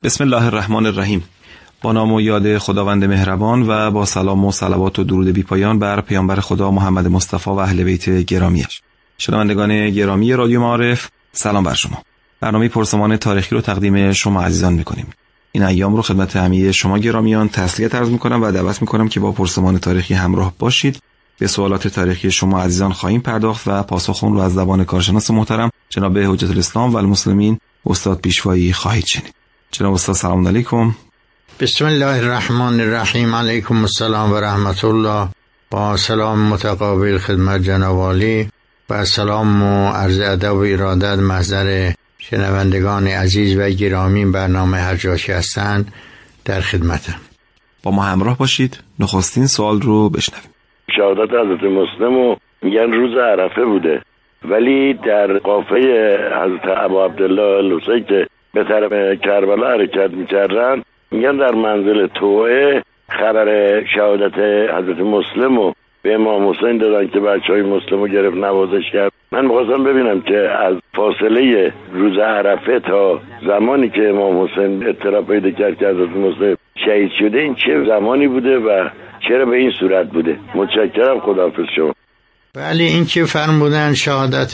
بسم الله الرحمن الرحیم. با نام و یاد خداوند مهربان و با سلام و صلوات و درود بی پایان بر پیامبر خدا محمد مصطفی و اهل بیت گرامیش. شنوندگان گرامی رادیو معارف، سلام بر شما. برنامه پرسمان تاریخی رو تقدیم شما عزیزان می‌کنیم. این ایام رو خدمت همه شما گرامیان تسلیت عرض می‌کنم و دعوت می‌کنم که با پرسمان تاریخی همراه باشید. به سوالات تاریخی شما عزیزان خواهیم پرداخت و پاسخ اون رو از زبان کارشناس محترم جناب حجت الاسلام و المسلمین استاد پیشوایی خواهید شنید. جناب استاد سلام علیکم. بسم الله الرحمن الرحیم. علیکم السلام و رحمت الله. با سلام متقابل خدمت جناب عالی و سلام و عرض ادب و ارادت محضر شنوندگان عزیز و گرامی برنامه هر جا که هستند در خدمتم. با ما همراه باشید. نخستین سوال رو بشنویم. شهادت حضرت مسلم میگن روز عرفه بوده، ولی در قافله حضرت ابا عبدالله الحسین که به طرف کربلا حرکت میکردن میگن در منزل توعه خبر شهادت حضرت مسلم رو به امام حسین دادن که بچهای مسلم رو گرفت نوازش کرد. من می‌خواستم ببینم که از فاصله روز عرفه تا زمانی که امام حسین اطلاع پیدا کرد که حضرت مسلم شهید شده این چه زمانی بوده و چرا به این صورت بوده؟ متشکرم. خداحافظ شما. بله، این که فرمودن شهادت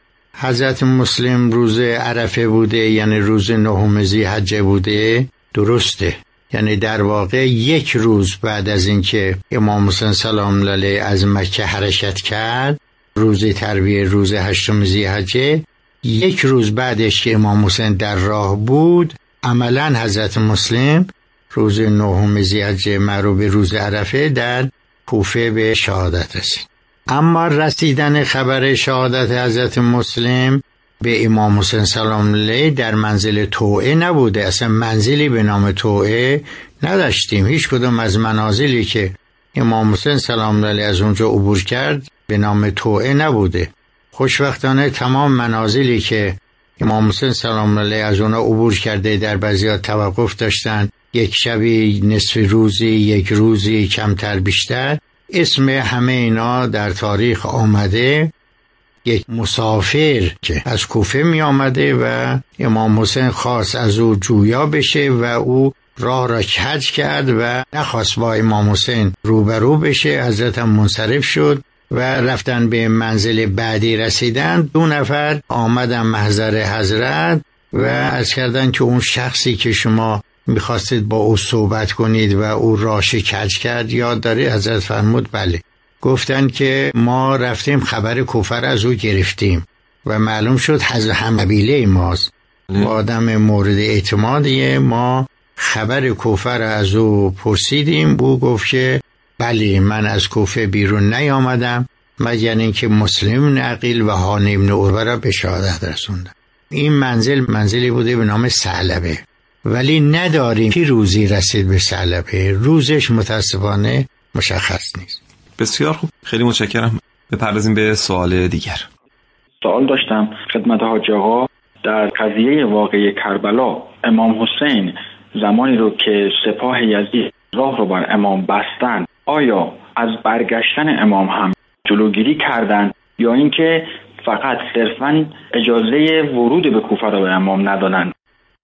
حضرت مسلم روز عرفه بوده، یعنی روز 9 ذی‌حجه بوده، درسته. یعنی در واقع یک روز بعد از اینکه امام حسین سلام الله علیه از مکه حرکت کرد، روز ترویه روز 8 ذی‌حجه، یک روز بعدش که امام حسین در راه بود، عملا حضرت مسلم روز 9 ذی‌حجه معروف به روز عرفه در کوفه به شهادت رسید. اما رسیدن خبر شهادت حضرت مسلم به امام حسین سلام الله علیه در منزل توعه نبوده. اصلا منزلی به نام توعه نداشتیم. هیچ کدوم از منازلی که امام حسین سلام الله علیه از اونجا عبور کرد به نام توعه نبوده. خوشبختانه تمام منازلی که امام حسین سلام الله علیه از اونها عبور کرده در بعضی‌ها توقف داشتن، یک شبی، نصف روزی، یک روزی، کمتر بیشتر. اسم همه اینا در تاریخ آمده. یک مسافر که از کوفه می آمده و امام حسین خواست از او جویا بشه و او راه را کج کرد و نخواست با امام حسین روبرو بشه. حضرت هم منصرف شد و رفتن به منزل بعدی رسیدن. 2 نفر آمدن محضر حضرت و عرض کردن که اون شخصی که شما میخواستید با او صحبت کنید و او راش کج کرد یاد داری؟ حضرت فرمود بله. گفتن که ما رفتیم خبر کوفه را از او گرفتیم و معلوم شد هم قبیله ماست و آدم مورد اعتمادیه. ما خبر کوفه را از او پرسیدیم. او گفت که بله، من از کوفه بیرون نیامدم مگر اینکه مسلم عقیل و هانی بن عروه را به شهادت رسوندم. این منزلی بوده به نام ثعلبه، ولی نداریم که روزی رسید به ثعلبه. روزش متاسفانه مشخص نیست. بسیار خوب، خیلی متشکرم. بپردازیم به سوال دیگر. سوال داشتم خدمت حاجی آقا. در قضیه واقعی کربلا امام حسین زمانی رو که سپاه یزید راه رو بر امام بستن، آیا از برگشتن امام هم جلوگیری کردن یا اینکه فقط صرفاً اجازه ورود به کوفه رو به امام ندادن؟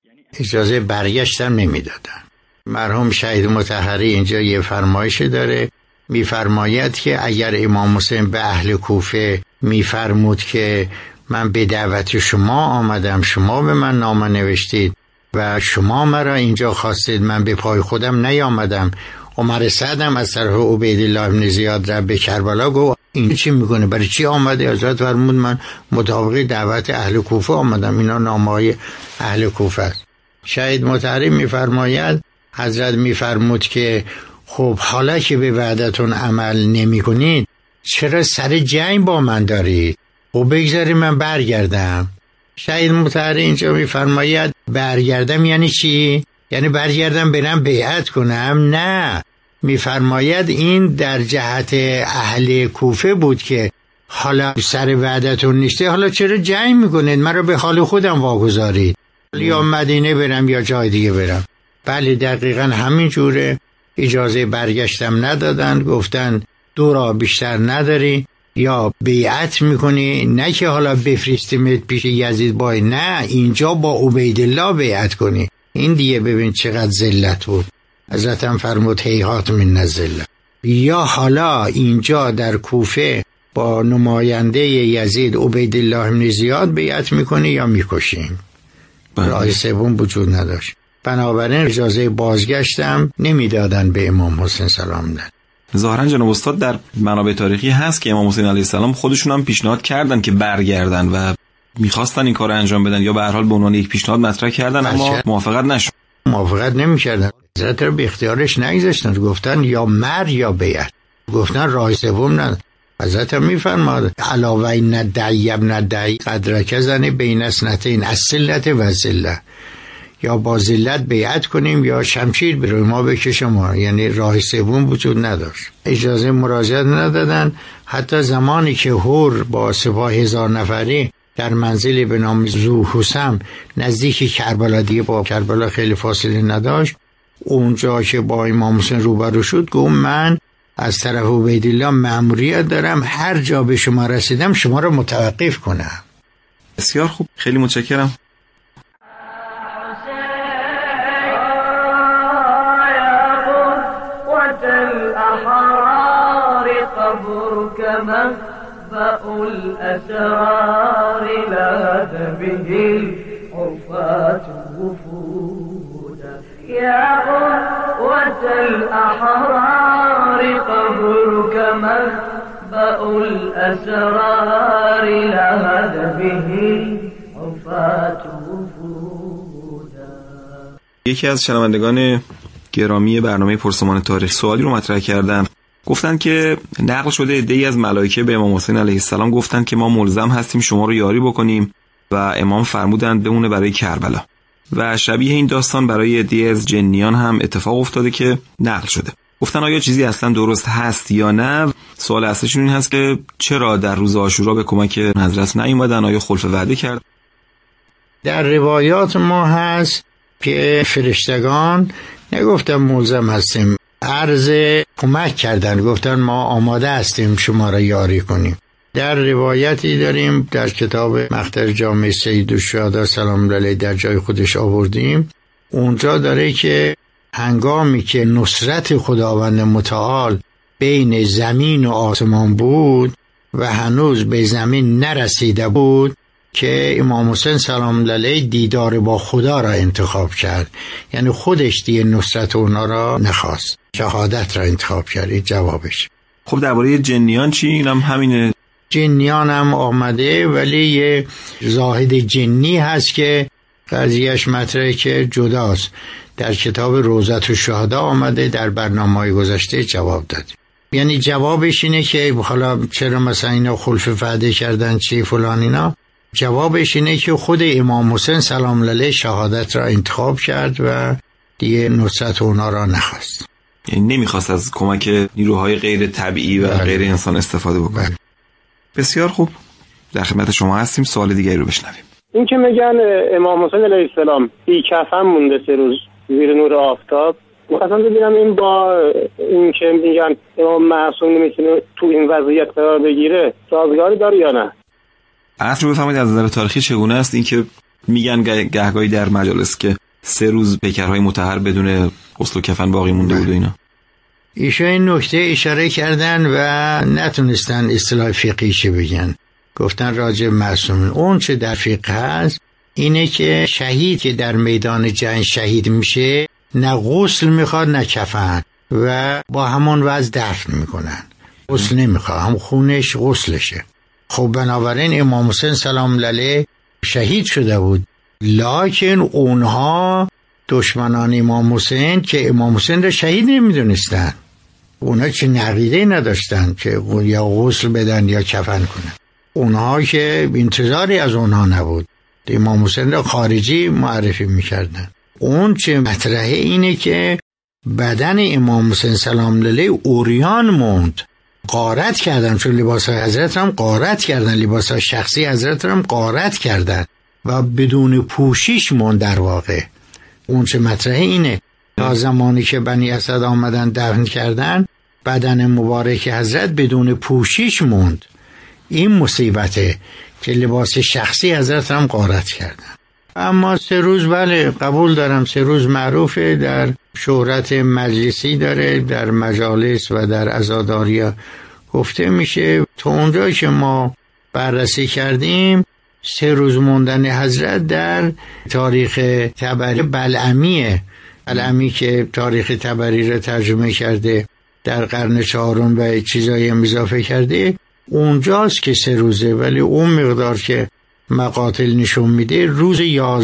اجازه برگشتن نمیدادن. مرحوم شهید مطهری اینجا یه فرمایش داره، میفرماید که اگر امام حسین به اهل کوفه میفرمود که من به دعوت شما آمدم، شما به من نامه نوشتید و شما مرا اینجا خواستید، من به پای خودم نیامدم. عمر سعدم از طرف عبیدالله بن زیاد را به کربلا گفت این چی میکنه، برای چی آمده؟ حضرت فرمود من مطابق دعوت اهل کوفه آمدم، اینا نامه‌های اهل کوفه است. شهید مطهری میفرماید حضرت میفرمود که خب حالا که به وعدتون عمل نمی کنید چرا سر جنگ با من دارید؟ خب بگذارید من برگردم. شهید مطهری اینجا میفرماید برگردم یعنی چی؟ یعنی برگردم برم بیعت کنم؟ نه، میفرماید این در جهت اهل کوفه بود که حالا سر وعدتون نیسته، حالا چرا جنگ میکنید؟ مرا به حال خودم واگذارید، یا مدینه برم یا جای دیگه برم. بله دقیقا همین جوره. اجازه برگشتم ندادن، گفتن 2 را بیشتر نداری، یا بیعت میکنی، نه که حالا بفرستیمت پیش یزید نه، اینجا با عبیدالله بیعت کنی. این دیگه ببین چقدر ذلت بود. حضرت هم فرمود هیهات من الذلة. یا حالا اینجا در کوفه با نماینده یزید عبیدالله بن زیاد بیعت میکنی یا میکشیم؟ راه سوم وجود نداشت. بنابراین اجازه بازگشتم نمیدادن به امام حسین سلام الله. ظاهرا جناب استاد در منابع تاریخی هست که امام حسین علیه السلام خودشون هم پیشنهاد کردن که برگردن و میخواستن این کار انجام بدن، یا به هر حال به عنوان یک پیشنهاد مطرح کردن اما موافقت نشد. موافقت نمیکردن. حضرت رو به اختیارش نگذاشتن، گفتن یا مر یا بیعت. گفتن راه سوم نداره. حضرت هم میفرماد علاوه ندعی ابن دعی قدرک زنی بین اثنتین الذلة و الذلة، یا با ذلت بیعت کنیم یا شمشیر به روی ما بکشه ما. یعنی راه سوم وجود نداشت. اجازه مراجعت ندادن. حتی زمانی که هور با سپاه 1000 نفری در منزلی به نام ذوحسم نزدیک کربلا، دیگه با کربلا خیلی فاصله نداشت، اونجا که با امام حسین روبرو شد گفت من از طرف عبیدالله مأموریت دارم هر جا به شما رسیدم شما رو متوقف کنم. بسیار خوب، خیلی متشکرم. الأسرار لاذ به العفاة وفودا يا قوة الأحرار قبرك منبأ الأسرار لاذ به العفاة وفودا. یکی از شنوندگان گرامی برنامه پرسمان تاریخ سوالی رو مطرح کردن. گفتن که نقل شده عده‌ای از ملائکه به امام حسین علیه السلام گفتن که ما ملزم هستیم شما رو یاری بکنیم و امام فرمودند بمونه برای کربلا. و شبیه این داستان برای عده‌ای از جنیان هم اتفاق افتاده که نقل شده. گفتن آیا چیزی اصلا درست هست یا نه؟ سوال اصلیشون این هست که چرا در روز عاشورا به کمک حضرت نیومدن؟ آیا خلف وعده کرد؟ در روایات ما هست که فرشتگان نگفتن ملزم هستیم، عرض کمک کردن، گفتن ما آماده هستیم شما را یاری کنیم. در روایتی داریم در کتاب مختر جامع سید الشهدا سلام علیه در جای خودش آوردیم، اونجا داره که هنگامی که نصرت خداوند متعال بین زمین و آسمان بود و هنوز به زمین نرسیده بود که امام حسین سلام علیه دیدار با خدا را انتخاب کرد. یعنی خودش دیگه نصرت اونا را نخواست، شهادت را انتخاب کرد. این جوابش. خب درباره جنیان چی؟ اینم همینه. جنیان هم آمده، ولی یه زاهد جنی هست که قضیهش مطرحه که جداست. در کتاب روضت الشهدا آمده، در برنامه‌های گذشته جواب داد. یعنی جوابش اینه که حالا چرا مثلا اینا خلف وعده کردن چی فلان اینا، جوابش اینه که خود امام حسین سلام علیه شهادت را انتخاب کرد و دیگه نصرت اونا را نخواست. یعنی نمیخواست از کمک نیروهای غیر طبیعی و غیر انسان استفاده بکنه. بسیار خوب، در خدمت شما هستیم. سوال دیگری رو بشنویم. این که میگن امام حسین علیه السلام بی کفن مونده 3 روز زیر نور آفتاب، می‌خواستم ببینم این با این که میگن امام معصوم نمیتونه تو این وضعیت قرار بگیره سازگاری داره یا نه؟ اصل رو بفهمید از نظر تاریخی چگونه است این که میگن گهگاهی در مجالس که 3 روز پیکرهای مطهر بدون غسل و کفن باقی مونده بود و اینا. ایشون این نکته اشاره کردن و نتونستن اصطلاح فقهیش بگن. گفتن راجع معصومین اون چه در فقه هست اینه که شهید که در میدان جنگ شهید میشه نه غسل میخواد نه کفن و با همون وضع دفن میکنن. غسل نمیخواد، هم خونش غسلشه. خب بنابراین امام حسین سلام علیه شهید شده بود، لکن اونها دشمنان امام حسین که امام حسین را شهید نمیدونستن، اونها چه عقیده نداشتن که یا غسل بدن یا کفن کنن. اونها که انتظاری از اونها نبود، امام حسین را خارجی معرفی میکردن. اون چه مطرحه اینه که بدن امام حسین سلام علیه عریان موند، غارت کردن، چون لباس حضرت هم غارت کردن، لباس شخصی حضرت هم غارت کردن و بدون پوشش موند. در واقع اون چه مطرحه اینه تا زمانی که بنی اسد آمدن دفن کردن بدن مبارک حضرت بدون پوشش موند. این مصیبته که لباس شخصی حضرت هم غارت کردن. اما 3 روز بله قبول دارم، 3 روز معروفه، در شهرت مجلسی داره، در مجالس و در عزاداریا گفته میشه. تا اونجایی که ما بررسی کردیم 3 روز موندن حضرت در تاریخ طبری بلعمیه. بلعمی که تاریخ طبری را ترجمه کرده در قرن 4 و چیزایی هم اضافه کرده، اونجاست که 3 روزه، ولی اون مقدار که مقاتل نشون میده روز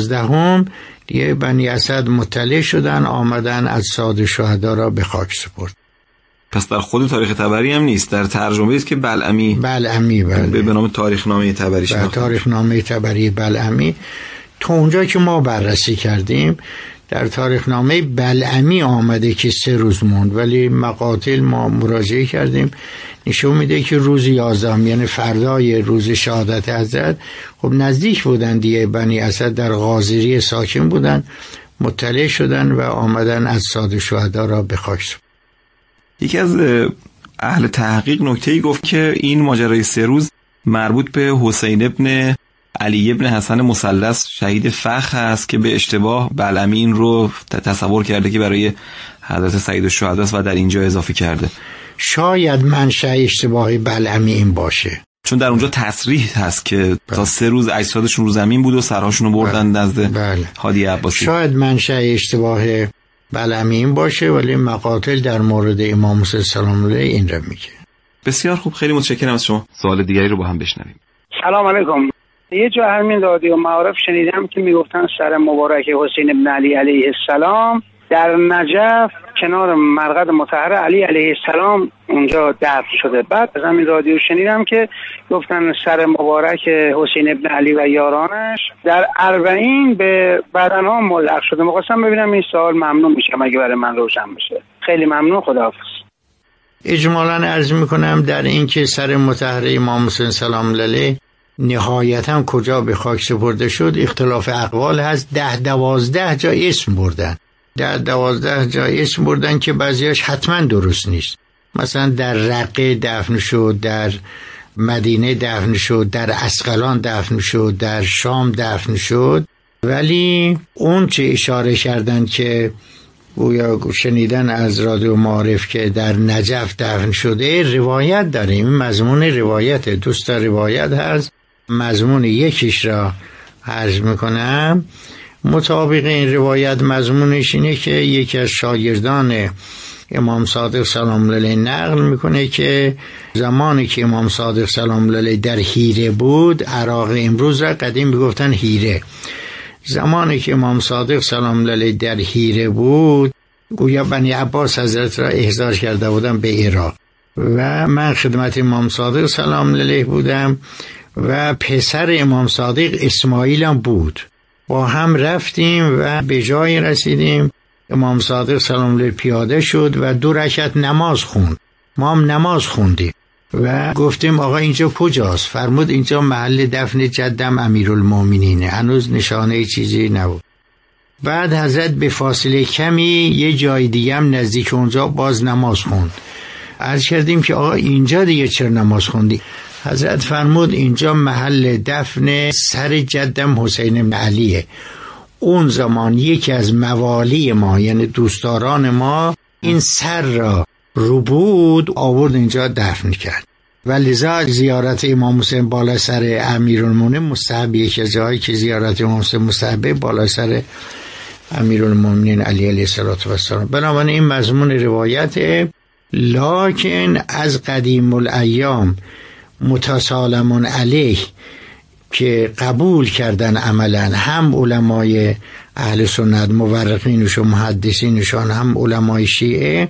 11 دیگه بنی اسد مطلع شدن، آمدن اجساد شهدا را به خاک سپرد. پس در خود تاریخ طبری هم نیست، در ترجمه است که بلعمی بله. به نام تاریخنامه طبری شناخته. تاریخنامه طبری بلعمی. تا اونجا که ما بررسی کردیم در تاریخنامه بلعمی آمده که 3 روز موند، ولی مقاتل ما مراجعه کردیم نشون میده که روز 11 یعنی فردای روز شهادت حضرت، خب نزدیک بودن دیگه، بنی اسد در غازری ساکن بودن، مطلع شدن و آمدن اجساد شهدا را به خاک سپردن. یکی از اهل تحقیق نکته‌ای گفت که این ماجرای 3 روز مربوط به حسین ابن علی ابن حسن مثلث شهید فخ هست که به اشتباه بلعمی این رو تصور کرده که برای حضرت سید الشهدا است و در اینجا اضافه کرده. شاید منشأ اشتباهی بلعمی این باشه، چون در اونجا تصریح هست که تا 3 روز اجسادشون رو زمین بود و سرهاشون رو بردن نزد هادی عباسی. شاید منشأ اشتباه بلعمی این باشه، ولی مقاتل در مورد امام حسین سلام علیه این رو میگه. بسیار خوب، خیلی متشکرم از شما. سوال دیگری رو با هم بشنویم. سلام علیکم. یه جا همین رادیو معارف شنیدم که میگفتن سر مبارک حسین ابن علی علیه السلام در نجف کنار مرقد مطهر علی علیه السلام اونجا دفن شده. بعد از همین رادیو شنیدم که گفتن سر مبارک حسین ابن علی و یارانش در اربعین به بدنها ملحق شده. می‌خواستم ببینم این سوال ممنون میشم اگه برای من روشن بشه. خیلی ممنون، خداحافظ. اجمالاً عرض میکنم در این که سر مطهر امام حسین سلام علیه نهایتاً کجا به خاک سپرده شد اختلاف اقوال هست. 10-12 جا اسم بردن، 10-12 جا اسم بردن که بعضیاش حتما درست نیست. مثلا در رقه دفن شد، در مدینه دفن شد، در اسقلان دفن شد، در شام دفن شد، ولی اون چه اشاره کردن که گویا شنیدن از رادیو معارف که در نجف دفن شده روایت داریم. مضمون روایت، دوست روایت هست، مضمون یکیش را عرض میکنم. مطابق این روایت مضمونش اینه که یکی از شاگردان امام صادق سلام علیه نقل میکنه که زمانی که امام صادق سلام علیه در حیره بود، عراق امروز را قدیم میگفتن حیره، زمانی که امام صادق سلام علیه در حیره بود گویا بنی عباس حضرت را احضار کرده بودن به عراق و من خدمت امام صادق سلام علیه بودم و پسر امام صادق اسماعیل هم بود. با هم رفتیم و به جای رسیدیم امام صادق سلام علیه پیاده شد و 2 رکعت نماز خوند. ما هم نماز خوندیم و گفتیم آقا اینجا کجاست؟ فرمود اینجا محل دفن جدم امیرالمومنینه. هنوز نشانه چیزی نبود. بعد حضرت به فاصله کمی یه جای دیگه هم نزدیک اونجا باز نماز خوند. عرض کردیم که آقا اینجا دیگه چرا نماز خوندی؟ حضرت فرمود اینجا محل دفن سر جدم حسین بن علیه. اون زمان یکی از موالی ما یعنی دوستداران ما این سر را رو بود آورد اینجا دفن کرد و لذا زیارت امام حسین بالا سر امیرالمومنین مستحب، یکی از جاهایی که زیارت امام حسین مستحبه بالا سر امیرالمومنین علی علیه السلام. بنابراین این مضمون روایت، لکن از قدیم الایام متسالمون علیه که قبول کردن عملا هم علمای اهل سنت مورخینش و محدثینشان هم علمای شیعه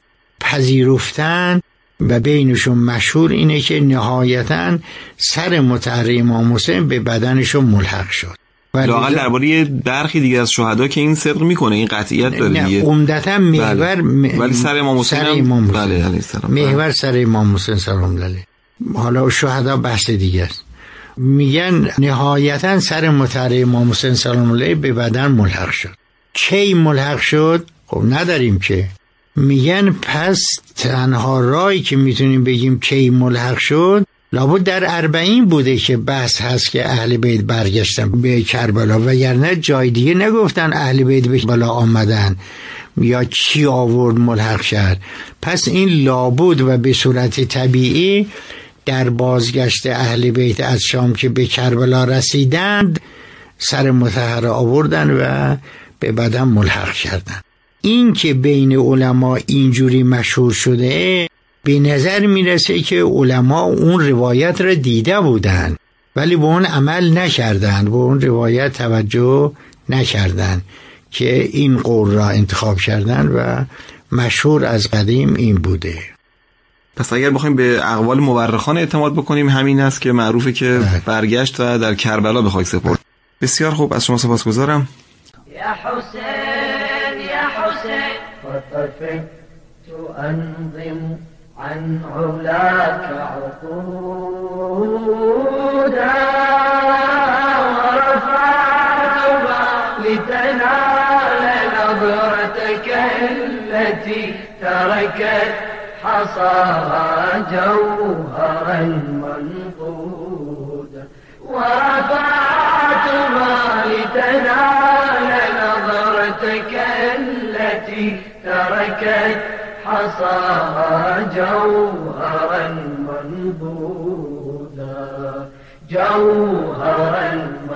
پذیرفتن و بینشون مشهور اینه که نهایتاً سر مطهر امام حسین به بدنشون ملحق شد. لااقل درباره برخی دیگه از شهدا که این صدق میکنه، این قطعیت داره دیگه. عمدتاً محور ولی سر امام حسین بله علیه السلام، محور سر امام حسین سلام علیه. حالا شهدا بحث دیگه است. میگن نهایتاً سر مطهر امام حسین سلام علیه به بدن ملحق شد. کی ملحق شد؟ خب نداریم که. میگن پس تنها راهی که میتونیم بگیم کی ملحق شد لابد در 40 بوده که بحث هست که اهل بیت برگشتن به کربلا، وگرنه جای دیگه نگفتن اهل بیت به کربلا آمدن یا کی آورد ملحق شد. پس این لابد و به صورت طبیعی در بازگشت اهل بیت از شام که به کربلا رسیدند سر مطهره آوردن و به بدن ملحق کردن. این که بین علما اینجوری مشهور شده به نظر میرسه که علما اون روایت را دیده بودن ولی به اون عمل نکردند، به اون روایت توجه نکردند که این قول را انتخاب کردن و مشهور از قدیم این بوده. پس اگر بخوایم به اقوال مورخان اعتماد بکنیم همین است که معروفه که برگشت و در کربلا به خاک سپرد. بسیار خوب، از شما سپاسگزارم. یا حسین یا حسین وطفت انظم عن علاك عقودا ورفعت لتنال نظرتك التي تركت حصاها جوهرا منضودا ورفعت لتنال نظرتك التي تركت حصاها جوهرا منضودا جوهرا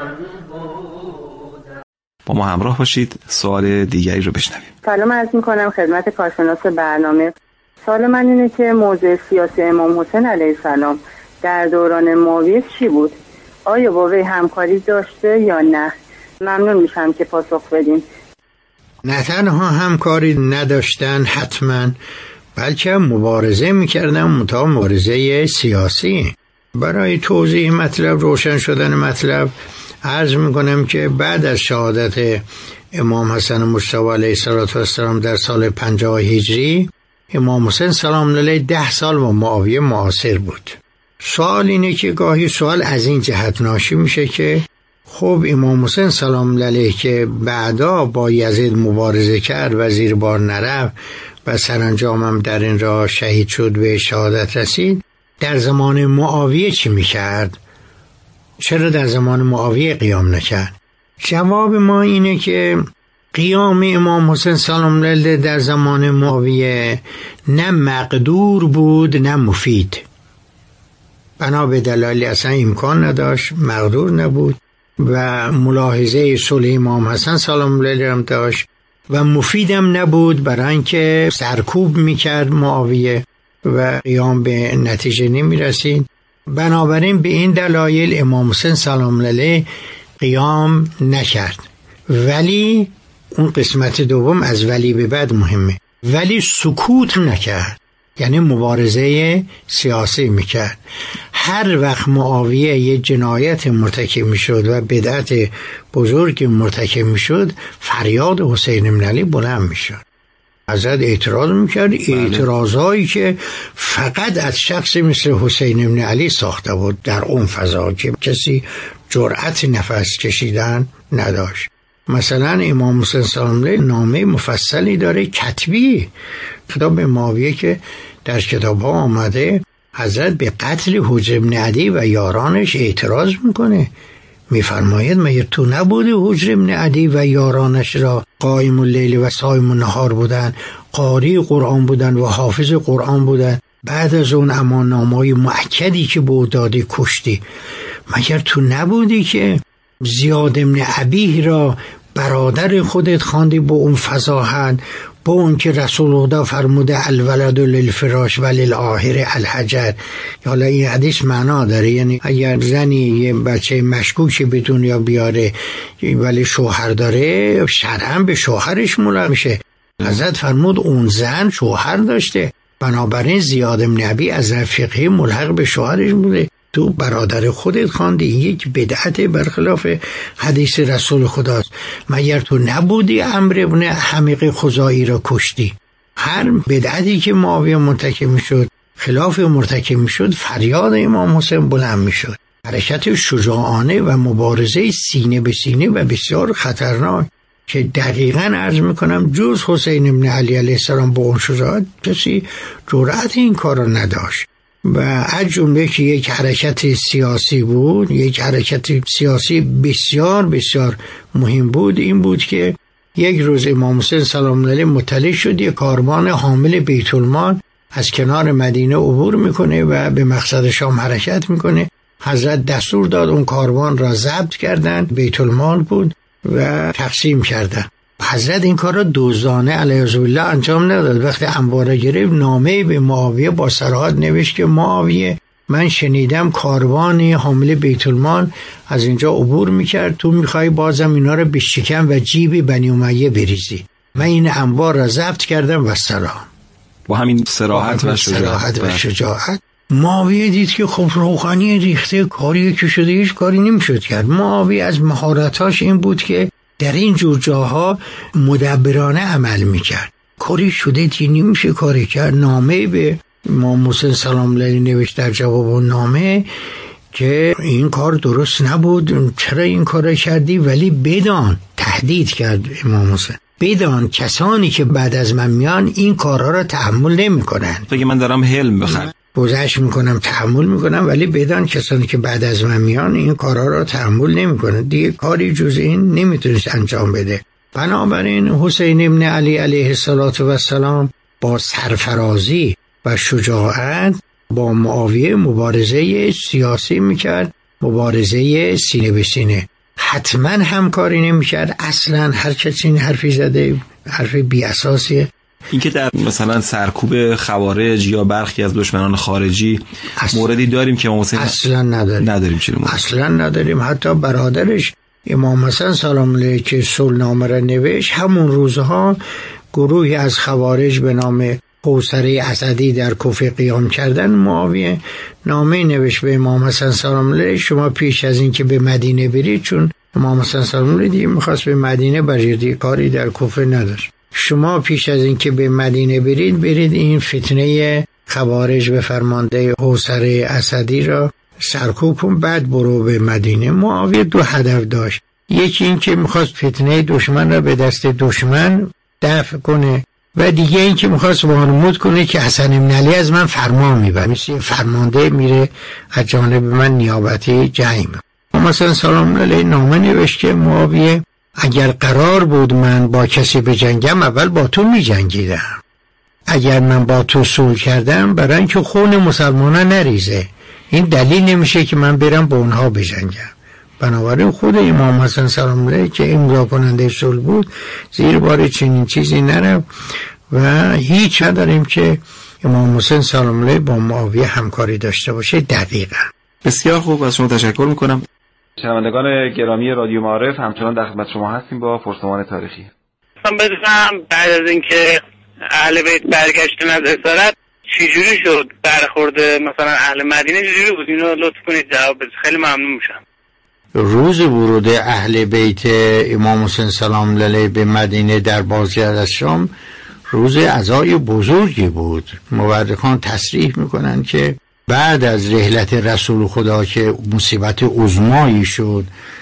منضودا. با ما همراه باشید، سوال دیگری رو بشنویم. سلام عرض می‌کنم خدمت کارشناس برنامه. سوال من اینه که موضع سیاسی امام حسین علیه السلام در دوران معاویه چی بود؟ آیا با وی همکاری داشته یا نه؟ ممنون میشم که پاسخ بدین. نه تنها همکاری نداشتن حتما، بلکه مبارزه میکردن، مبارزه سیاسی. برای توضیح مطلب، روشن شدن مطلب، عرض میکنم که بعد از شهادت امام حسن مجتبی علیه السلام در سال 50 هجری، امام حسین سلام علیه 10 سال با معاویه معاصر بود. سوال اینه که گاهی سوال از این جهت ناشی میشه که خب امام حسین سلام علیه که بعدا با یزید مبارزه کرد و زیر بار نرفت و سرانجام هم در این راه شهید شد، به شهادت رسید، در زمان معاویه چی میکرد؟ چرا در زمان معاویه قیام نکرد؟ جواب ما اینه که قیام امام حسین سلام علیه در زمان معاویه نه مقدور بود نه مفید. بنا به دلایلی اصلا امکان نداشت، مقدور نبود و ملاحظه صلح امام حسن سلام علیه هم داشت و مفیدم نبود برای اینکه سرکوب میکرد معاویه و قیام به نتیجه نمیرسید. بنابراین به این دلایل امام حسین سلام علیه قیام نکرد. ولی اون قسمت دوم از ولی به بعد مهمه، ولی سکوت نکرد، یعنی مبارزه سیاسی میکرد. هر وقت معاویه یه جنایت مرتکب میشد و بدعت بزرگ مرتکب میشد، فریاد حسین بن علی بلند میشد، حضرت اعتراض میکرد، اعتراضایی که فقط از شخص مثل حسین بن علی ساخته بود در اون فضا که کسی جرأت نفس کشیدن نداشت. مثلا امام حسین سلام علیه نامه مفصلی داره کتبی، خطاب معاویه که در کتاب ها آمده، حضرت به قتل حجر بن عدی و یارانش اعتراض میکنه، میفرماید مگر تو نبودی حجر بن عدی و یارانش را قائم اللیل و صائم النهار بودن، قاری قرآن بودن و حافظ قرآن بودن، بعد از اون اماننامه‌های مؤکدی که به او دادی کشتی؟ مگر تو نبودی که زیاد بن ابیه را برادر خودت خواندی با اون فضاحت، با اون که رسول خدا فرموده الولد للفراش وللآخر الحجر؟ حالا این حدیث معنا داره، یعنی اگر زنی یه بچه مشکوک به دنیا بیاره ولی شوهر داره، شرعاً به شوهرش ملحق میشه. حضرت فرمود اون زن شوهر داشته، بنابراین زیاد بن ابی از فقهی ملحق به شوهرش بوده، تو برادر خودت خواندی، یک بدعت برخلاف حدیث رسول خداست. مگر تو نبودی عمرو بن حمیق خزاعی را کشتی؟ هر بدعتی که معاویه مرتکب میشد، خلاف مرتکب میشد، فریاد امام حسین بلند میشد. حرکت شجاعانه و مبارزه سینه به سینه و بسیار خطرناک که دقیقاً عرض میکنم جز حسین بن علی علیه السلام با اون شجاعت کسی جرأت این کار را نداشت. و از جمله که یک حرکت سیاسی بود، یک حرکت سیاسی بسیار بسیار مهم بود، این بود که یک روز امام حسین سلام الله علیه مطلع شد یک کاروان حامل بیت المال از کنار مدینه عبور میکنه و به مقصد شام حرکت میکنه. حضرت دستور داد اون کاروان را ضبط کردن، بیت المال بود و تقسیم کردن. حضرت این کار را دزدانه علیه الله انجام نداد. وقتی انبار گرفت نامه به معاویه با صراحت نوشت که معاویه، من شنیدم کاروانی حامل بیت المال از اینجا عبور میکرد، تو میخوای بازم اینا رو به شکم و جیب بنی امیه بریزی. من این انبار را ضبط کردم و سلام. با همین صراحت و شجاعت معاویه دید که خب روحانی ریخته، کاری که شده هیچ کاری نمیشد کرد. معاویه از مهارتاش این بود که در این جور جاها مدبرانه عمل میکرد. کاری شده دینی میشه کاری کرد. نامه به امام حسین سلام الله علیه نوشت در جواب اون نامه که این کار درست نبود، چرا این کار کردی، ولی بدان، تهدید کرد امام حسین، بدان کسانی که بعد از من میان این کارها را تحمل نمی کنن. تو که من دارم حلم بخرم گذشت میکنم، تحمل میکنم، ولی بدان کسانی که بعد از من میان این کارها را تحمل نمی کنن. دیگه کاری جز این نمیتونست انجام بده. بنابراین حسین ابن علی علیه السلام با سرفرازی و شجاعت با معاویه مبارزه سیاسی میکرد، مبارزه سینه به سینه. حتما همکاری نمیکرد. اصلا هر کسی این حرفی زده حرف بی اساسیه. این که در مثلا سرکوب خوارج یا برخی از دشمنان خارجی موردی داریم که امام حسین اصلا نداریم. اصلا نداریم. حتی برادرش امام حسن سلام علیه که صلحنامه را نوشت، همون روزها گروهی از خوارج به نام حوصره اسدی در کوفه قیام کردن. معاویه نامه نوشت به امام حسن سلام علیه، شما پیش از این که به مدینه برید، چون امام حسن سلام علیه دیگه میخواست به مدینه برید، کاری در کوفه نداشت، شما پیش از این که به مدینه برید این فتنه خوارج به فرمانده حوصره اسدی را سرکوب کن، بعد برو به مدینه. معاویه دو هدف داشت. یکی این که میخواست فتنه دشمن را به دست دشمن دفع کنه و دیگه این که میخواست وانمود کنه که حسن بن علی از من فرمان میبره، مثل فرمانده میره از جانب من نیابتی جنگ. مثلا سلام علیه نامه نوشت که معاویه، اگر قرار بود من با کسی بجنگم اول با تو میجنگیدم. اگر من با تو صلح کردم برای اینکه خون مسلمانان نریزه، این دلیل نمیشه که من برم با اونها بجنگم. بنابراین خود امام حسن سلام علیه که امضا کننده صلح بود زیر بار چنین چیزی نرفت و هیچ نداریم که امام حسین سلام علیه با معاویه همکاری داشته باشه. دقیقاً. بسیار خوب، از شما تشکر میکنم. شنوندگان گرامی رادیو معارف، همچنان در خدمت شما هستیم با پرسمان تاریخی. من بدونم بعد از اینکه اهل بیت برگشتن از اسارت چجوری شد برخورد مثلا اهل مدینه چجوری بود؟ اینو لطف کنید جواب بدید، خیلی ممنون میشم. روز ورود اهل بیت امام حسین سلام الله علیه به مدینه در بازگشت از شام روز عزای بزرگی بود. مورخان تصریح میکنن که بعد از رحلت رسول خدا که مصیبت عظمایی شد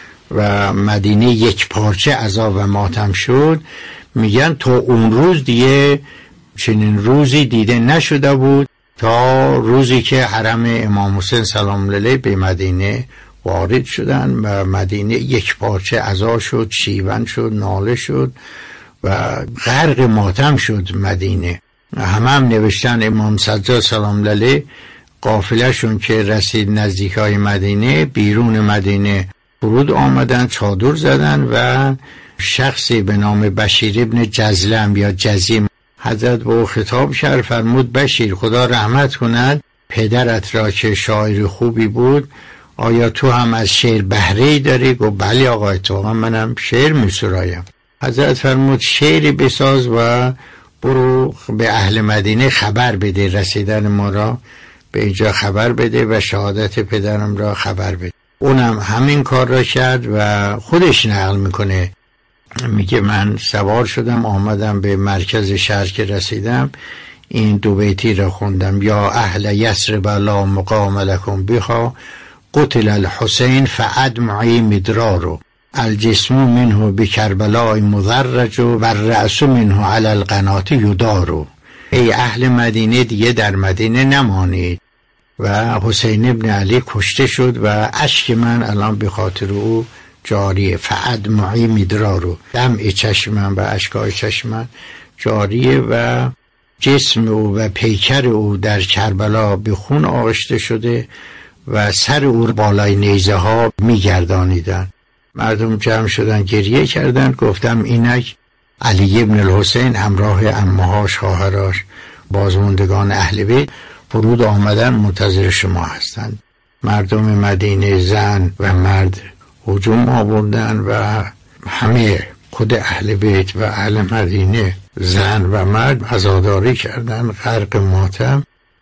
و مدینه یک پارچه عزا و ماتم شد، میگن تا اون روز دیگه چنین روزی دیده نشده بود تا روزی که حرم امام حسین سلام الله علیه به مدینه وارد شدن و مدینه یک پارچه عزا شد، شیون شد، ناله شد و غرق ماتم شد مدینه. هم نوشتن امام سجاد سلام الله علیه قافله‌شون که رسید نزدیکای مدینه، بیرون مدینه فرود آمدن، چادر زدن و شخصی به نام بشیر ابن جزلم یا جزیم حضرت به او خطاب کرد، فرمود بشیر خدا رحمت کند پدرت را که شاعر خوبی بود، آیا تو هم از شعر بهره‌ای داری؟ گفت بله آقا، اتفاقا منم شعر می‌سرایم. حضرت فرمود شعری بساز و برو به اهل مدینه خبر بده، رسیدن ما را به اینجا خبر بده و شهادت پدرم را خبر بده. اونم همین کار را کرد و خودش نقل میکنه، میگه من سوار شدم آمدم به مرکز شهر که رسیدم این دو بیتی را خوندم: یا اهل یثرب لا مقام لکم بها قتل الحسین فادمعی مدرارو الجسم منه بکربلاء مدرج و الرأس منه علی القناة یدارو. ای اهل مدینه دیگه در مدینه نمانید، و حسین ابن علی کشته شد و اشک من الان به خاطر او جاریه. فعد معی میدرارو، دمع چشم من و اشکای چشم من جاریه و جسم او و پیکر او در کربلا به خون آغشته شده و سر او بالای نیزه ها میگردانیدن. مردم جمع شدن گریه کردن. گفتم اینک علی ابن الحسین همراه عمهاش، خواهراش، بازموندگان اهل بیت فرود آمدن منتظر شما هستند. مردم مدینه زن و مرد هجوم آوردن و همه خود اهل بیت و اهل مدینه زن و مرد عزاداری کردن، غرق ماتم.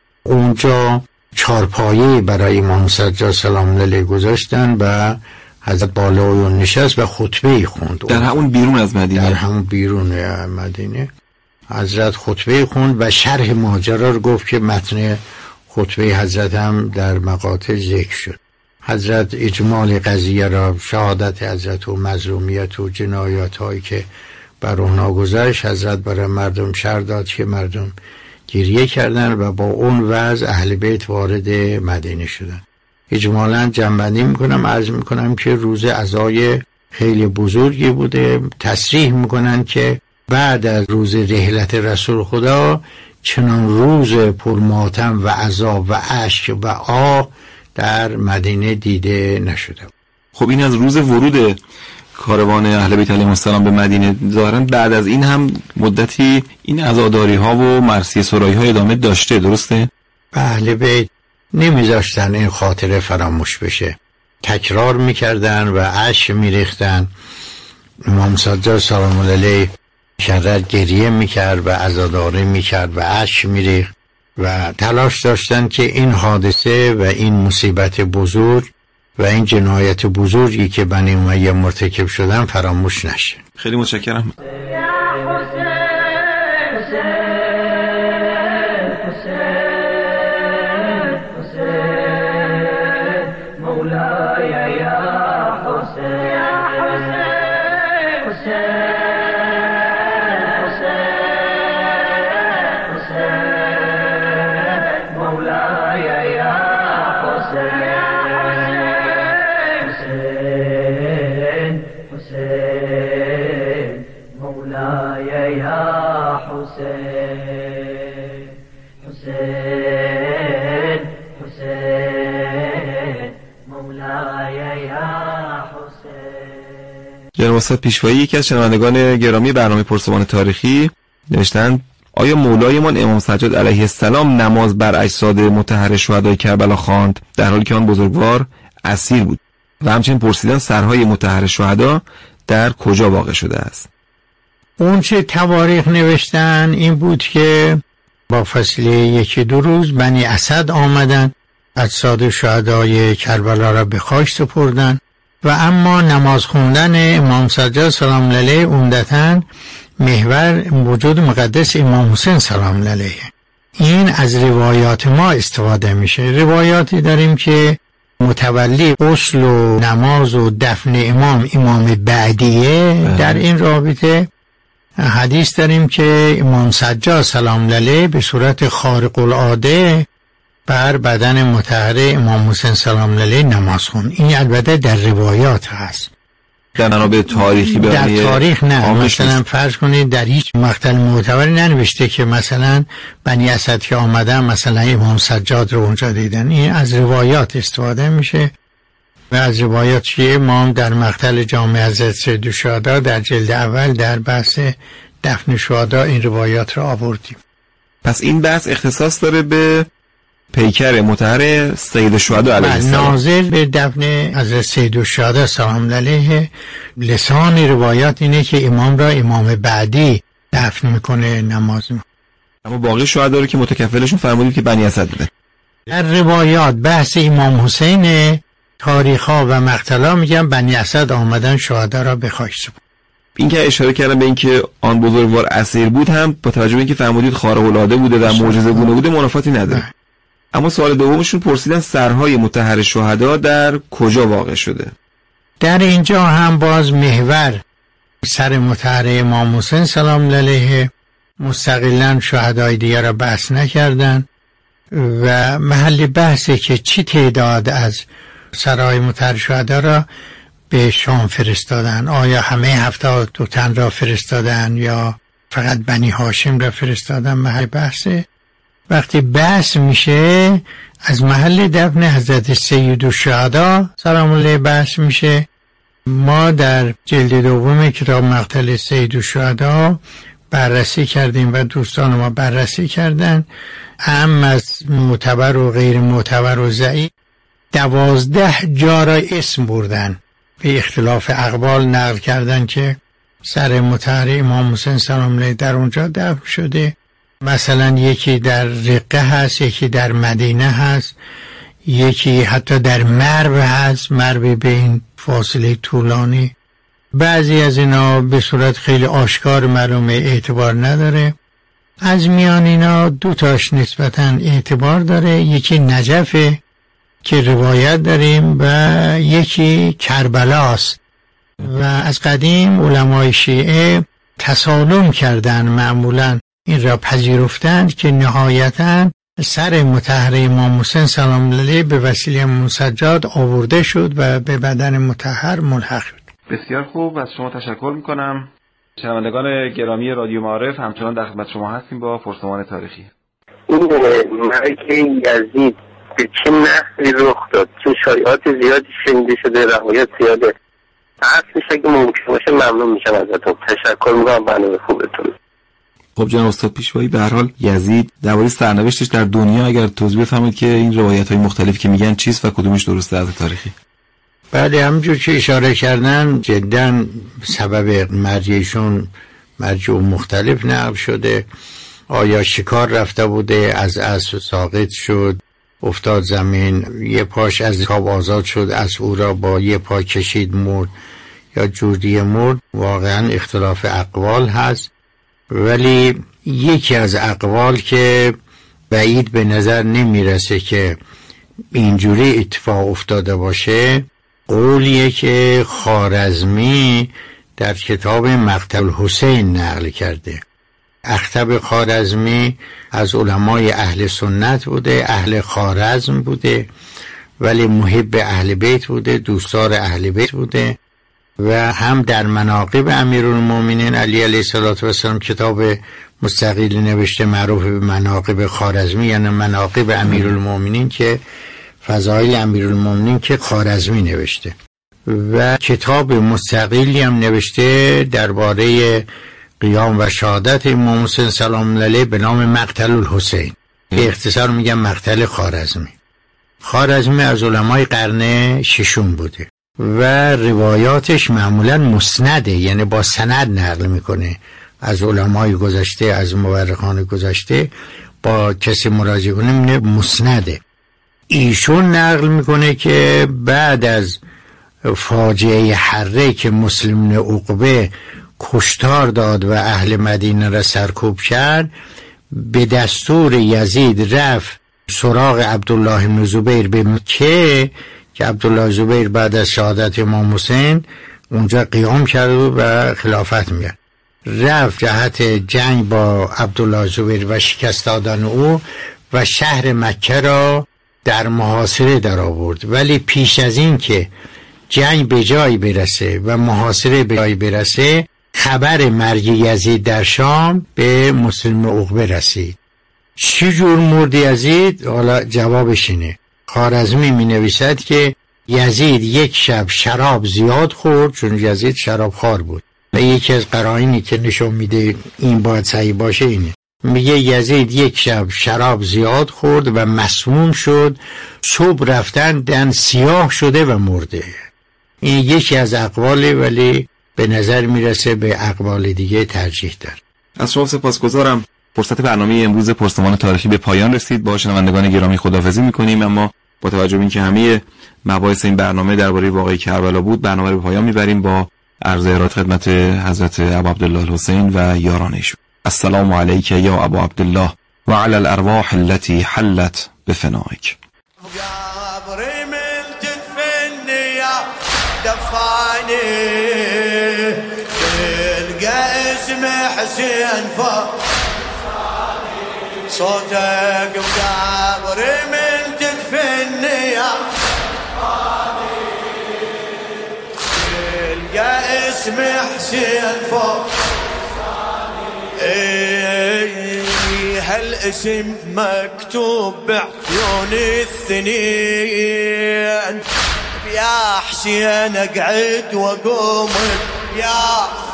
اونجا چارپایه برای امام سجاد سلام علیه گذاشتن و حضرت بالا نشست و خطبه خوند. در همون بیرون از مدینه، در همون بیرون مدینه حضرت خطبه خوند و شرح ماجرا رو گفت که متن خطبه حضرت هم در مقاطع ذکر شد. حضرت اجمال قضیه را، شهادت حضرت و مظلومیت و جنایات هایی که بر اونا گذشت، حضرت برای مردم شرح داد که مردم گریه کردن و با اون وضع اهل بیت وارد مدینه شدن. اجمالاً جنبندی میکنم، عرض میکنم که روز عزای خیلی بزرگی بوده. تصریح میکنن که بعد از روز رحلت رسول خدا چنان روز پرماتم و عذاب و اشک و آه در مدینه دیده نشده. خب این از روز ورود کاروان اهل بیت علیهم السلام به مدینه. ظاهراً بعد از این هم مدتی این عزاداری ها و مرثیه سرایی ها ادامه داشته، درسته؟ اهل بیت نمیذاشتن این خاطره فراموش بشه، تکرار میکردن و اشک میریختن. امام سجاد سلام علیه شرر گریه میکرد و عزاداری میکرد و اشک میریخت و تلاش داشتن که این حادثه و این مصیبت بزرگ و این جنایت بزرگی که بنی امیه مرتکب شدن فراموش نشه. خیلی متشکرم. جناب استاد پیشوایی یکی از شنوندگان گرامی برنامه پرسمان تاریخی نوشتن: آیا مولایمان امام سجاد علیه السلام نماز بر اجساد مطهر شهدای کربلا خواند در حالی که آن بزرگوار اسیر بود؟ و همچنین پرسیدن سرهای مطهر شهدا در کجا واقع شده است؟ اون چه تواریخ نوشتن این بود که با فاصله 1-2 روز بنی اسد آمدن، اجساد شهدای کربلا را به خاک سپردن و اما نماز خوندن امام سجاد سلام علیه عمدتاً محور وجود مقدس امام حسین سلام علیه. این از روایات ما استفاده میشه. روایاتی داریم که متولی غسل و نماز و دفن امام بعدیه. در این رابطه حدیث داریم که امام سجاد سلام علیه به صورت خارق العاده بر بدن مطهر امام حسین سلام علیه نماز خوند. این البته در روایات هست، در منابع تاریخی در تاریخ نه. مثلا فرض کنید در هیچ مقتل معتبری ننوشته که مثلا بنی اسد که آمدن مثلا امام سجاد رو اونجا دیدن. این از روایات استفاده میشه و از روایات چیه؟ ما هم در مقتل جامع حضرت سید الشهدا در جلد اول در بحث دفن شهدا این روایات رو آوردیم. پس این بحث اختصاص داره به پیکر مطهر سید الشهدا علیه السلام. ناظر به دفن حضرت سید الشهدا سلام علیه. لسان روایات اینه که امام را امام بعدی دفن میکنه، نماز میکنه. اما باقی شهدا رو که متکفلشون فرمودید که بنی اسد بوده. در روایات بحث امام حسین، تاریخ‌ها و مقتلا میگن بنی اسد آمدن شهدا را به خاک سپردن. این که اشاره کردم به این که آن بزرگوار اسیر بود هم با توجه به اینکه فرمودید خارق العاده بوده و معجزه‌گونه بوده منافاتی نداره. اما سوال دومشون پرسیدن سرهای مطهر شهدا در کجا واقع شده؟ در اینجا هم باز محور سر مطهر امام حسین سلام علیه، مستقلاً شهدای دیگر را بحث نکردن و محل بحثه که چی تعداد از سرای مطهر شهدا را به شام فرستادن. آیا همه 72 تن را فرستادن یا فقط بنی هاشم را فرستادن؟ محل بحثه. وقتی بحث میشه از محل دفن حضرت سید الشهدا سلام الله بحث میشه. ما در جلد دوم کتاب مقتل سید الشهدا بررسی کردیم و دوستان ما بررسی کردن، هم از معتبر و غیر معتبر و ضعیف 12 جا را اسم بردن، به اختلاف اقوال نقل کردن که سر مطهر امام حسین سلام الله در اونجا دفن شده. مثلا یکی در رقه هست، یکی در مدینه هست، یکی حتی در مرو هست، مرو به این فاصله طولانی. بعضی از اینا به صورت خیلی آشکار معلومه اعتبار نداره. از میان اینا 2 تاش نسبتاً اعتبار داره، یکی نجفه که روایت داریم و یکی کربلاست. و از قدیم علمای شیعه تسالم کردن، معمولاً این را پذیرفتند که نهایتاً سر مطهر امام حسین سلام الله علیه به وسیله مسجاد آورده شد و به بدن مطهر ملحق شد. بسیار خوب، از شما تشکر میکنم. شنوندگان گرامی رادیو معارف، همچنان در خدمت شما هستیم با پرسمان تاریخی. این مرگ یزید به چه نحوی رخ داد؟ چون شایعات زیادی شنیده شده، روایات زیاده. اصلش اگه ممکن باشه ممنون میشم ازتون. تشکر میکنم، برنامه خوبتون. خب جناب استاد پیشوایی، به هر حال یزید درباره سرنوشتش در دنیا اگر توضیح بفرمایید که این روایت‌های مختلفی که میگن چیست و کدومش درسته از تاریخی؟ بله، همونجور که اشاره کردن جداً سبب مرگشون مرجوع مختلف نقل شده. آیا شکار رفته بوده، از اسب ساقط شد، افتاد زمین، یه پاش از خواب آزاد شد، از او را با یه پا کشید مرد، یا جوری مرد. واقعاً اختلاف اقوال هست، ولی یکی از اقوال که بعید به نظر نمیرسه که اینجوری اتفاق افتاده باشه، قولیه که خوارزمی در کتاب مقتل حسین نقل کرده. اخطب خوارزمی از علمای اهل سنت بوده، اهل خوارزم بوده، ولی محب اهل بیت بوده، دوستدار اهل بیت بوده و هم در مناقب امیرالمومنین علی علیه السلام کتاب مستقلی نوشته معروف به مناقب خوارزمی، یعنی مناقب امیرالمومنین که فضائل امیرالمومنین که خوارزمی نوشته، و کتاب مستقلی هم نوشته درباره قیام و شهادت امام حسین سلام الله علیه به نام مقتل الحسین. به اختصار میگم مقتل خوارزمی. خوارزمی از علمای قرن ششم بوده و روایاتش معمولا مسنده، یعنی با سند نقل میکنه از علمای گذشته، از مورخان گذشته. با کسی مراجعه کنه مسنده. ایشون نقل میکنه که بعد از فاجعه حره که مسلم بن عقبه کشتار داد و اهل مدینه را سرکوب کرد، به دستور یزید رفت سراغ عبدالله بن زبیر به مکه که عبدالله زبیر بعد از شهادت امام حسین اونجا قیام کرد و خلافت می‌کرد. رفت جهت جنگ با عبدالله زبیر و شکست دادن او و شهر مکه را در محاصره در آورد. ولی پیش از این که جنگ به جای برسه و محاصره به جای برسه، خبر مرگ یزید در شام به مسلم عقبه رسید. چی جور مرد یزید؟ حالا جوابش اینه. خوارزمی می نویسد که یزید یک شب شراب زیاد خورد، چون یزید شراب خوار بود و یکی از قرائنی که نشون میده این باید صحیح باشه اینه. میگه یزید یک شب شراب زیاد خورد و مسموم شد، صبح رفتن دن سیاه شده و مرده. این یکی از اقواله، ولی به نظر میرسه به اقوال دیگه ترجیح دار. از شما سپاسگزارم. فرصت برنامه امروز پرسمان تاریخی به پایان رسید. با شنوندگان گرامی خداحافظی میکنیم، اما با توجه به اینکه همه مباحث این برنامه درباره واقعه کربلا بود، برنامه رو به پایان میبریم با عرض ارادت خدمت حضرت ابو عبدالله الحسین و یارانش. السلام علیک یا ابو عبدالله و علی الارواح التي حلت بفنائک. حسين فوق صوتك وقال بقبري من تدفني يا تلقى اسم حسين فوق هالاسم مكتوب بعيون الثنين يا حسين اقعد واقوم يا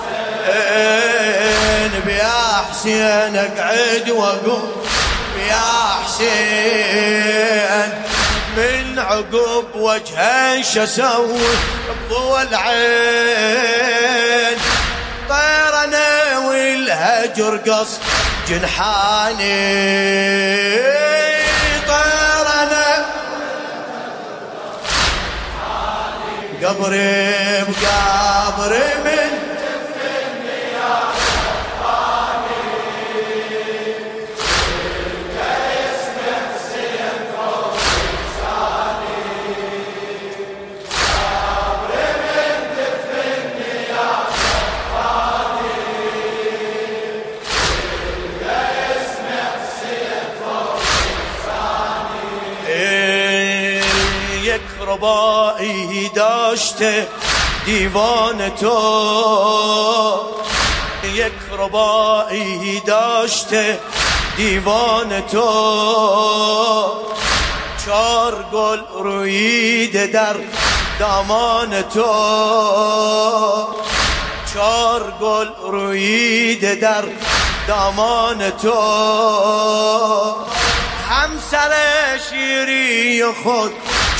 حسين يا حسين اقعد واقوم يا حسين من عقب وجهه شسوي بضوى العين طير انا والهجر قص جنحاني طير انا قبري بقبري من تدفني يا رباني تلقى اسم حسين فوق لساني قبري من تدفني يا رباني تلقى اسم حسين فوق لساني يكربائي داشته دیوانتو یک ربایی داشته دیوانتو 4 گل رویده در دامان تو 4 گل رویده در دامان تو همسر شیری خود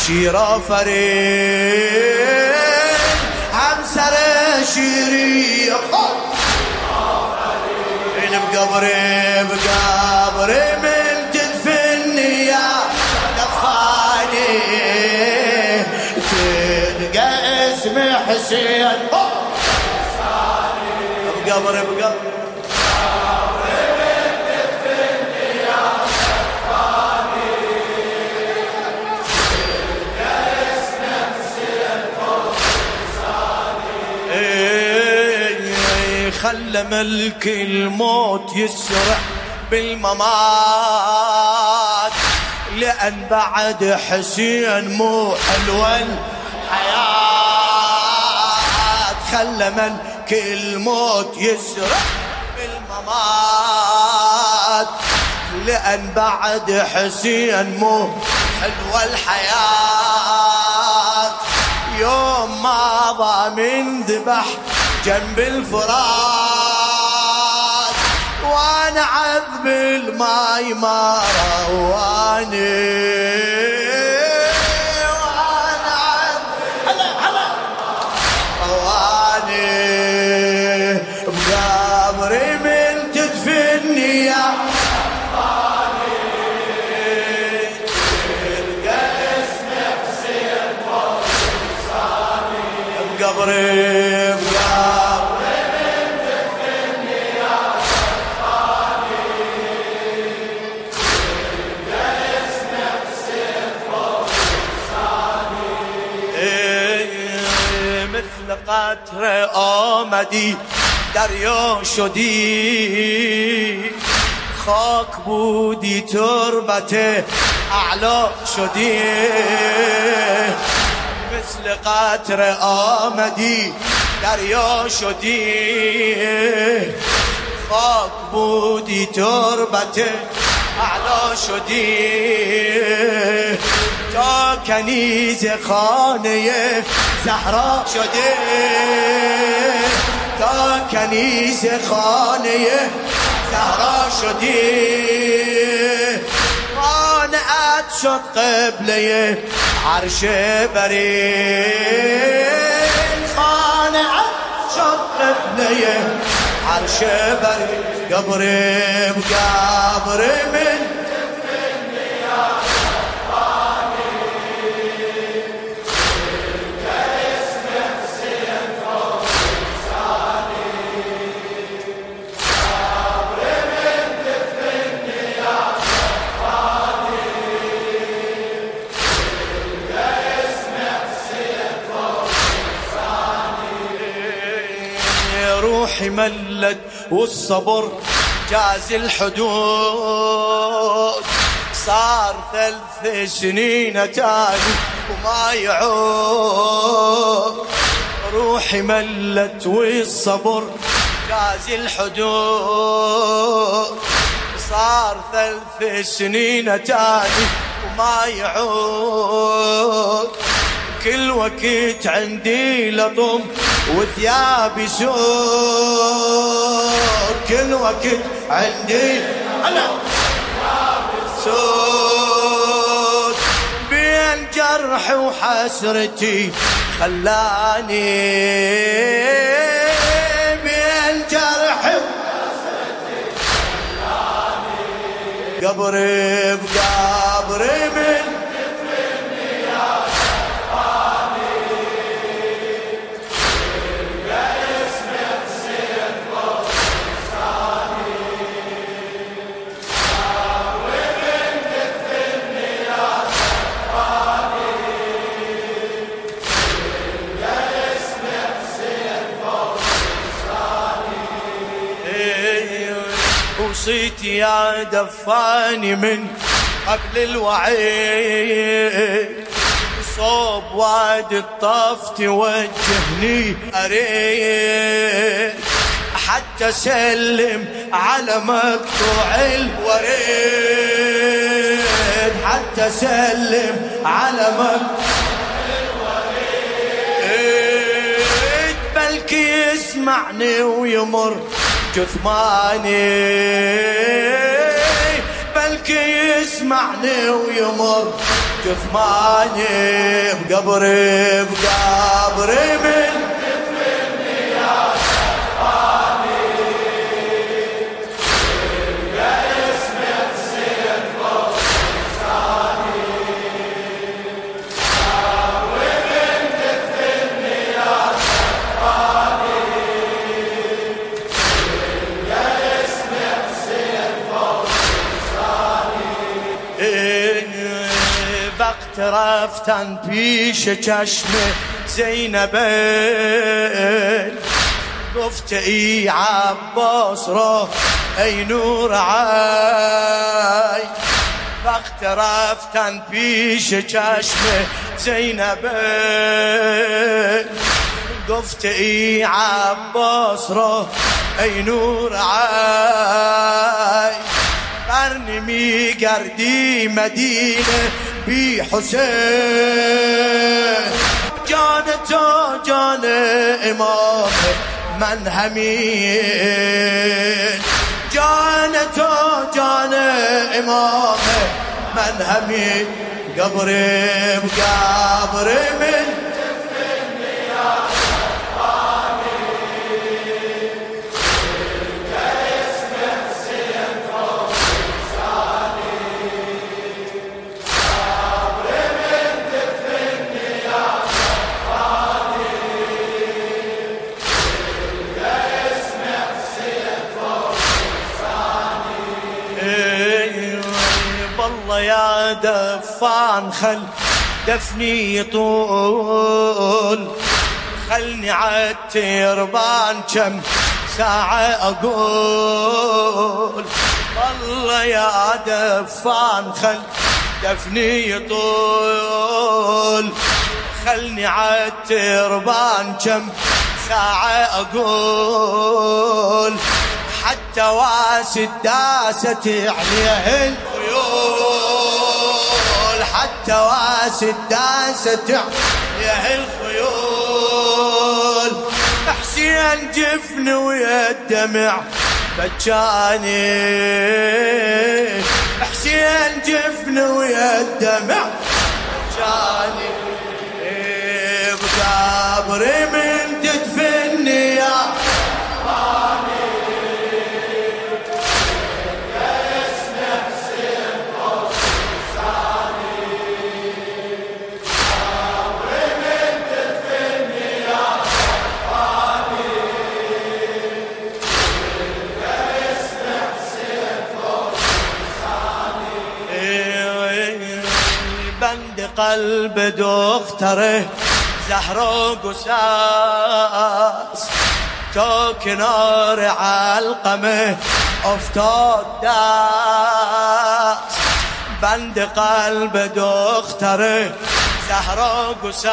شیرآفرین همسر شیری خود این بقبري من تدفني يا دفاني تلقى اسم حسين بقبري خلى ملك الموت يسرع بالممات لأن بعد حسين مو حلوة الحياة خلى ملك الموت يسرع بالممات لأن بعد حسين مو حلوة الحياة يوم ما ضا من ذبح جنب الفرات وانا عذب الماي ما رواني وانا عذب رواني بقبري من تدفني يا رباني تلقى اسم حسين فوق لساني بقبري قطر آمدی دریا شدی خاک بودی تربت اعلا شدی مثل قطر آمدی دریا شدی خاک بودی تربت اعلا شدی تا کنیز خانه زهرا شده تا کنیز خانه زهرا شدی قانعت شد قبله عرش برین قانعت شد قبله عرش برین قبر من روحي ملت والصبر جاز الحدود صار 3 سنين تاني وما يعود، روحي ملت والصبر جاز الحدود. صار 3 سنين تاني وما يعود، كل وقت عندي لطم وثيابي سود، كل وقت عندي أنا سود، بين جرح وحسرتي خلاني، بين جرح وحسرتي خلاني، قبري بقبري من دفني يا شفاني، يا اسمك سيد فوق لساني، قبري من دفني يا شفاني، يا اسمك سيد فوق لساني. وصيت يا دفاني من قبل الوعيد، صوب وادي الطف توجهني أريد، حتى سلم على مقطوع الوريد، حتى سلم على مقطوع الوريد، بلكي يسمعني ويمر جثماني، بلكي يسمعني ويمر جثماني، بقبري بقبري من دفني يا شفاني، يا اسمك سيد فوق لساني، قبري من دفني يا شفاني، يا اسمك سيد فوق لساني. باقترف تنبيش چشم زینبین، گفت ای عباس را ای نور عین، باقترف تنبیش چشم زینبین، گفت ای عباس را ای نور عین، قرن می گردی مدینه بی حسین، جان تو جان امام من همین، جان تو جان امام من همین، قبري بقبري من دفني يا شفاني يا اسمك سيد فوق لساني قبري من دفني يا شفاني يا اسمك سيد فوق لساني والله يا دفان خل دفني يطول خلني عالتربان كم ساعة أقول والله يا دفان خل دفني يطول خلني عالتربان كم ساعة أقول حتى واسد داست عليه الخيول حتى واسد داست عليه الخيول حسين جفن ويا الدمع بجاني حسين جفن ويا الدمع بجاني بقبري من تدفني يا قلب دختره زهرا قساس تا کنار علقمه افتاد دست بند قلب دختر زهرا گسست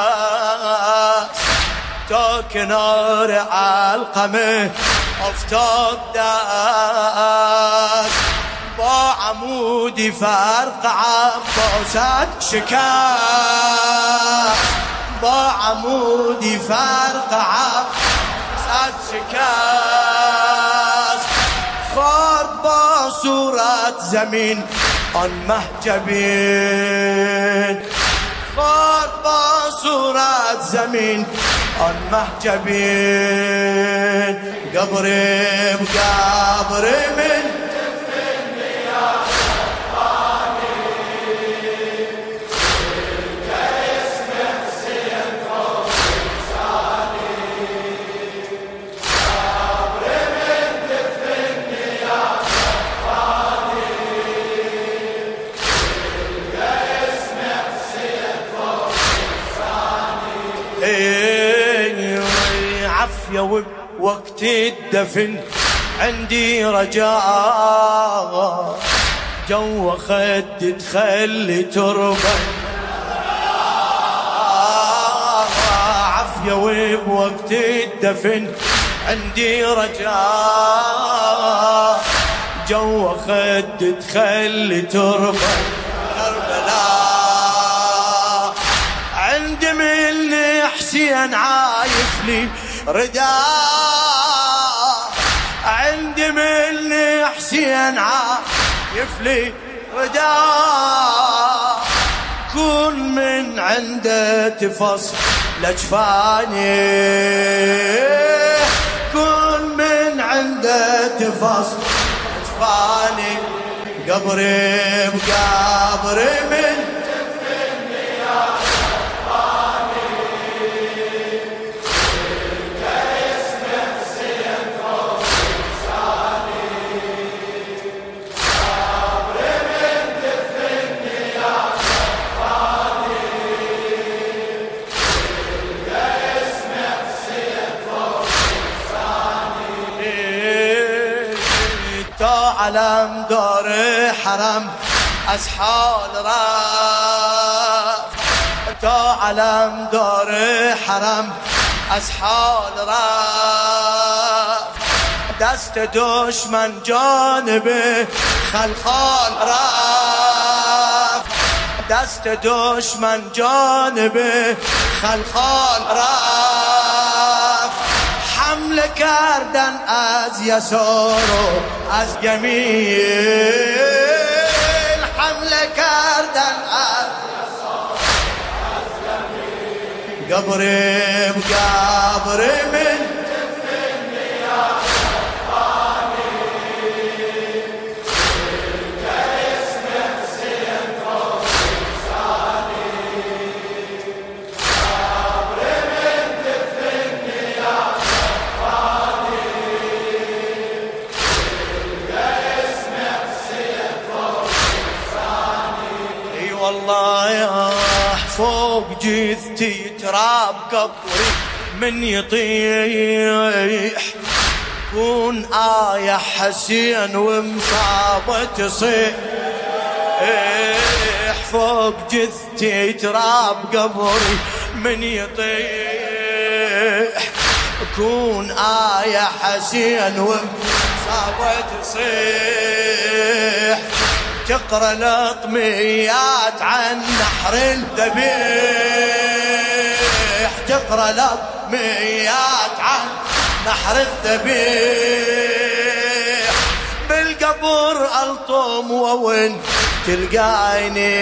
تا کنار علقمه افتاد دست با عمودی فرق عباست شکست با عمودی فرق عباست شکست خورد با صورت زمین آن محجبین خورد با صورت زمین آن محجبین قبرم من عافية وقت الدفن عندي رجاء جو خد تخلي تربة عافية وقت الدفن عندي رجاء جو خد تخلي تربة كربلاء عندي من حسين عايف لي رداء عندي من حسين عايف لي رداء كون من عنده تفصل لجفاني كون من عنده تفصل لجفاني قبري بقبري من علم دار حرم از حال رفت تا علم دار حرم از حال رفت دست دشمن جانب خلخال رفت دست دشمن جانب خلخال رفت حمله کردن از یسار و از یمین حمله کردن از یسار از یمین قبرم من والله يا فوق جثتي تراب قبري من يطيح كون آية حسين ومصابة تصيح فوق جثتي تراب قبري من يطيح كون آية حسين ومصابة تصيح تقرأ الأطميات عن نحر الذبيح تقرأ الأطميات عن نحر الذبيح بالقبر ألطم وين تلقايني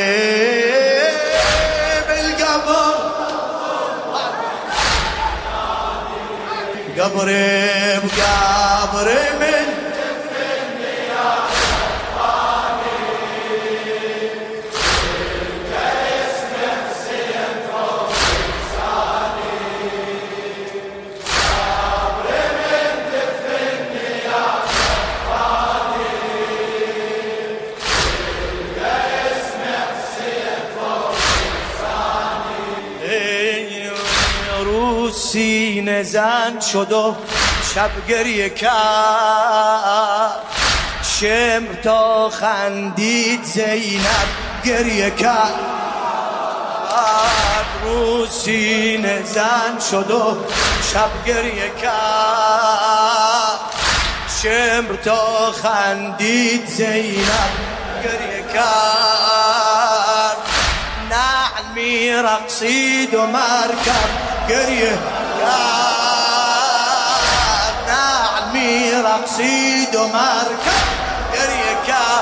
بالقبر قبري بقبري من سینه زن شد و شب گریه کرد شمر تا خندید زینب گریه کرد، رو سینه زن شد و شب گریه کرد. شمر تا خندید زینب گریه کرد، نعل می رقصید و مرکب گریه کرد، نعل می رقصید و مرکب گریه کرد.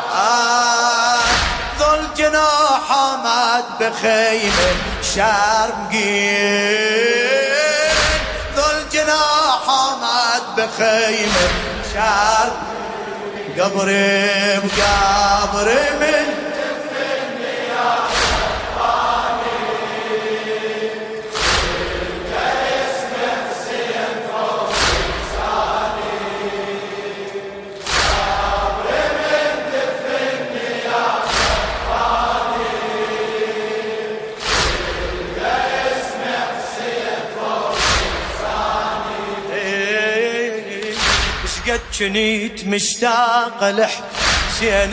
ذوالجناح آمد به خیمه شرمگین، ذوالجناح آمد به خیمه شرم. قبرم من قد كنت مشتاق لحسين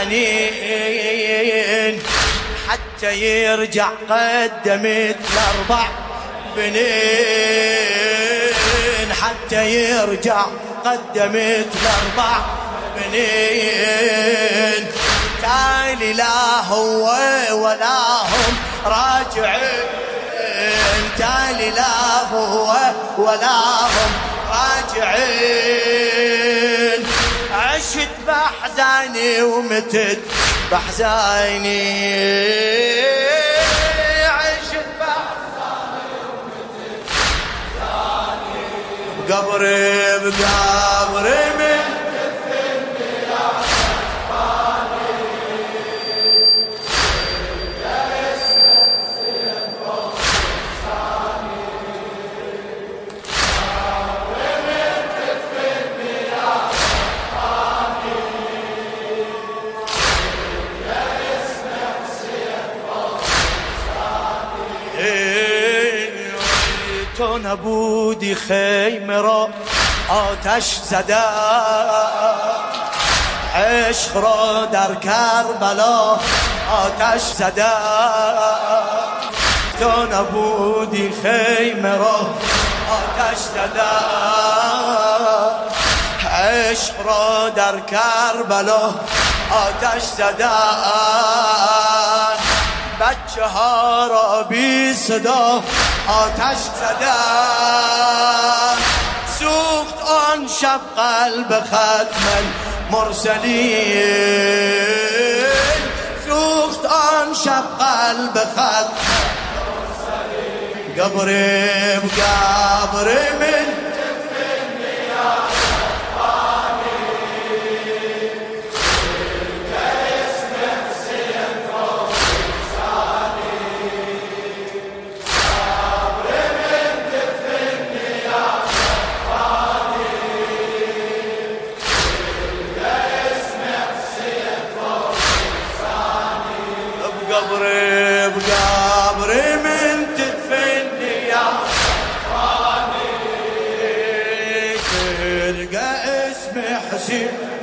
الحنين، حتى يرجع قدمت ل4 بنين، حتى يرجع قدمت ل4 بنين. تالي لا هو ولا هم راجعين، تالي لا هو ولا هم راجعين. عشت بحزاني ومتت بحزاني، عشت بحزاني ومتت بحزاني. بقبري بقبري من تفني يا حباني، يا اسمك سيد فوق لساني. تو نبودی خیمه را آتش زده، عشق را در کربلا آتش زده. تو نبودی خیمه را آتش زده، عشق را در کربلا آتش زده. بچه ها را بی صدا آتش زدن، سوخت آن شب قلب ختم المرسلین، سوخت آن شب قلب ختم المرسلین. قبرم من تفني يا حباني، اسمك سيد فوق لساني. بقبري من تدفني يا حباني، تلقى اسمي حسين